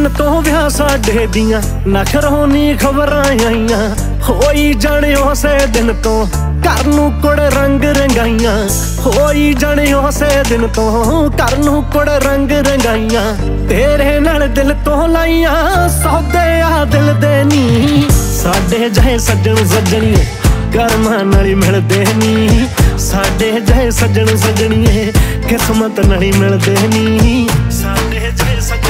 ਦਿਨ ਤੋਂ ਵਿਆਹ ਸਾਡੇ ਦੀਆਂ ਨਖਰੋਂ ਨੀ ਖਬਰਾਂ ਆਈਆਂ। ਹੋਈ ਜਾਣੇ ਉਸੇ ਦਿਨ ਤੋਂ ਘਰ ਨੂੰ ਕੁੜ ਰੰਗ ਰੰਗਾਈਆਂ। ਹੋਈ ਜਾਣੇ ਉਸੇ ਦਿਨ ਤੋਂ ਘਰ ਨੂੰ ਕੁੜ ਰੰਗ ਰੰਗਾਈਆਂ। ਤੇਰੇ ਨਾਲ ਦਿਲ ਤੋਂ ਲਾਈਆਂ ਸੌਦੇ ਆ ਦਿਲ ਦੇ ਨੀ। ਸਾਡੇ ਜਿਹੇ ਸੱਜਣ ਸੱਜਣੀਏ ਕਰਮਾਂ ਨਾਲ ਹੀ ਮਿਲਦੇ ਨੀ। ਸਾਡੇ ਜਿਹੇ ਸੱਜਣ ਸੱਜਣੀਏ ਕਿਸਮਤ ਨਾਲ ਹੀ ਮਿਲਦੇ ਨੀ। ਸਾਡੇ ਜਿਹੇ